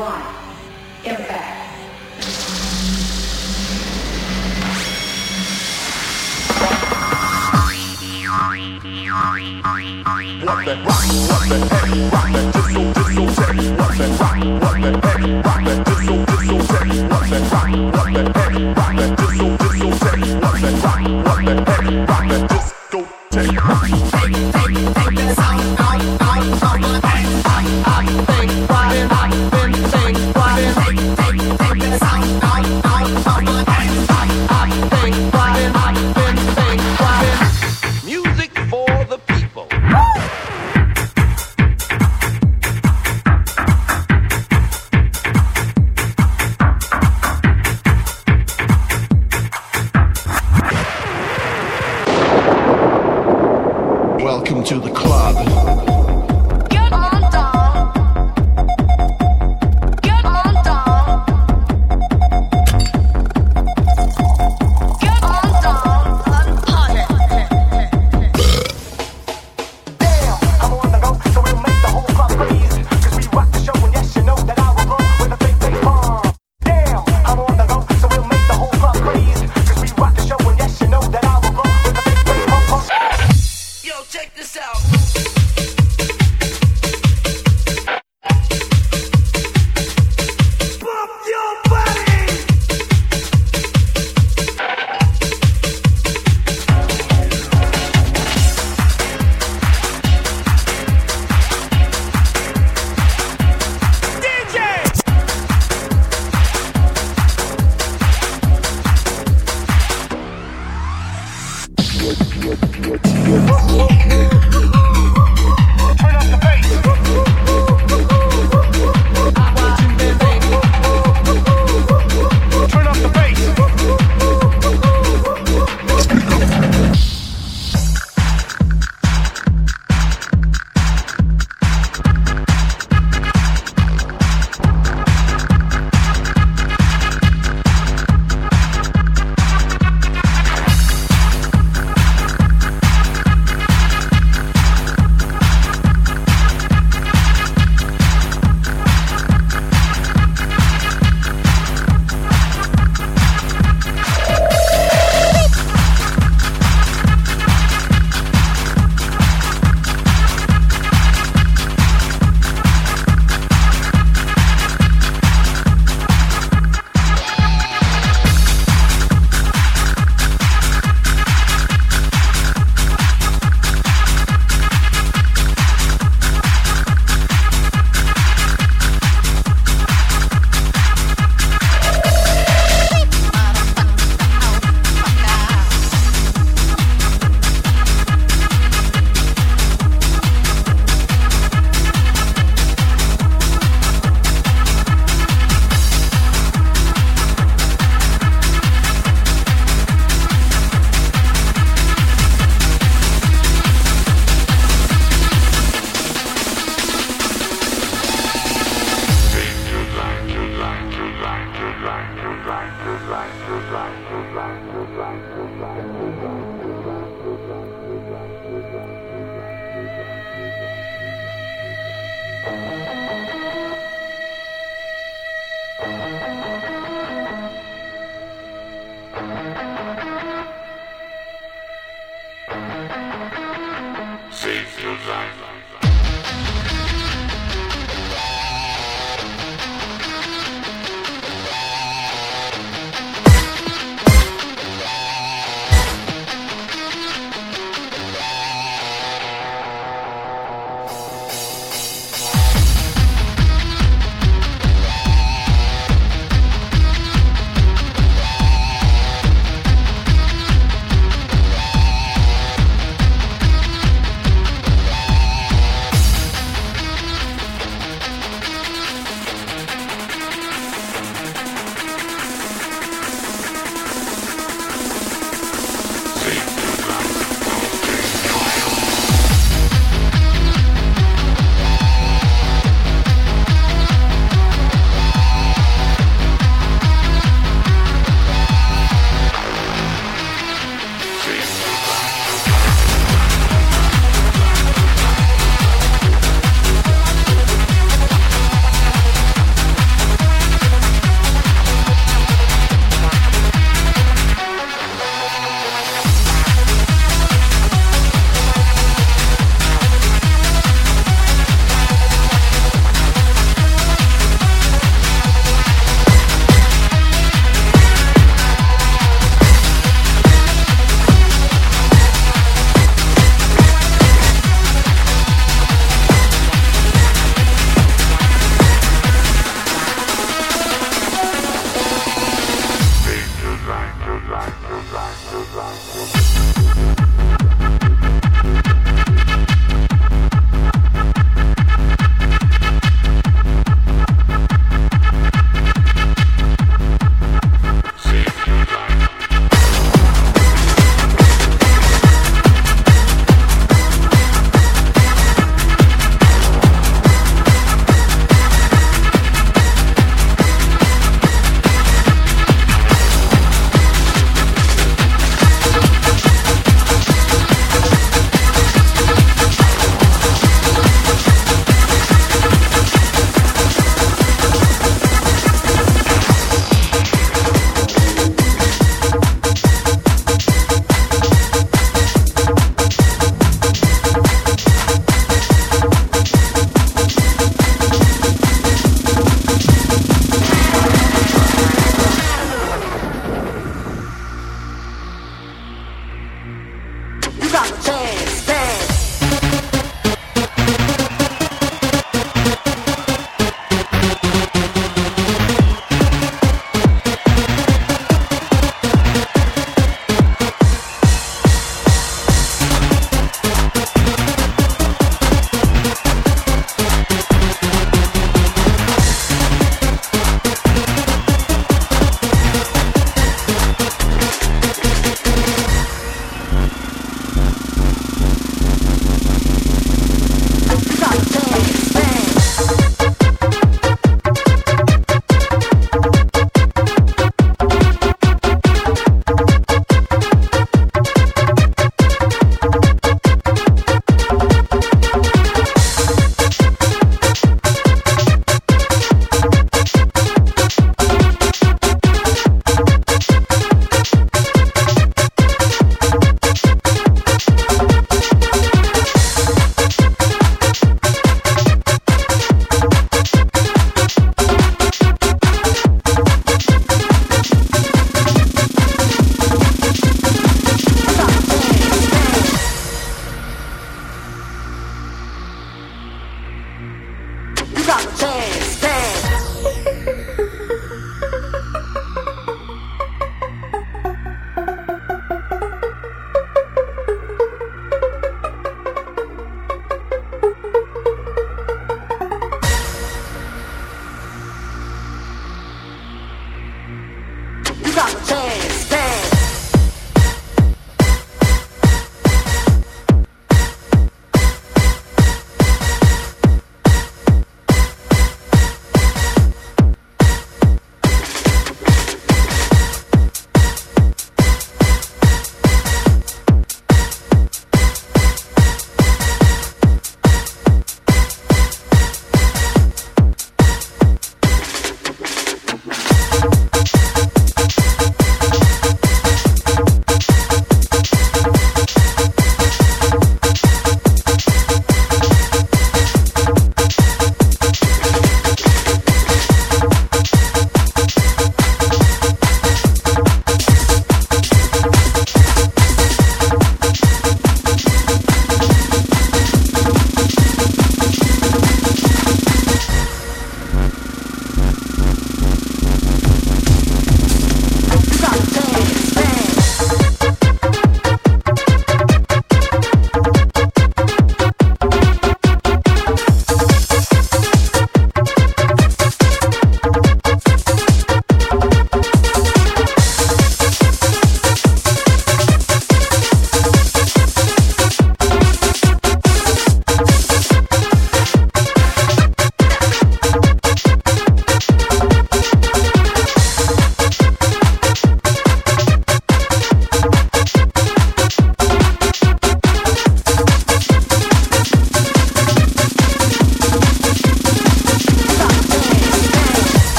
one. Impact. What that rock, what that heavy, rock that disco, disco tech. What that rock, what that heavy, rock that disco, disco tech. What that rock, what that heavy, rock that disco, disco tech. What that rock, what that heavy, rock that disco tech. Take that sound out of my head. I think riding, I've been think riding. Take that sound out of my head. I think riding, I've been think riding. Music for the people. Welcome to the club. Get on down. Get on down. Get on down and party. Damn, I'm on the go, so we'll make the whole club freeze. 'Cause we rock the show, and yes, you know that I will roll with a big bass bomb. Damn, I'm on the go, so we'll make the whole club freeze. 'Cause we rock the show, and yes, you know that I will roll with a big bass bomb. Yo, check this out. Bump your body. DJ. Turn up the bass. Turn up the bass. change.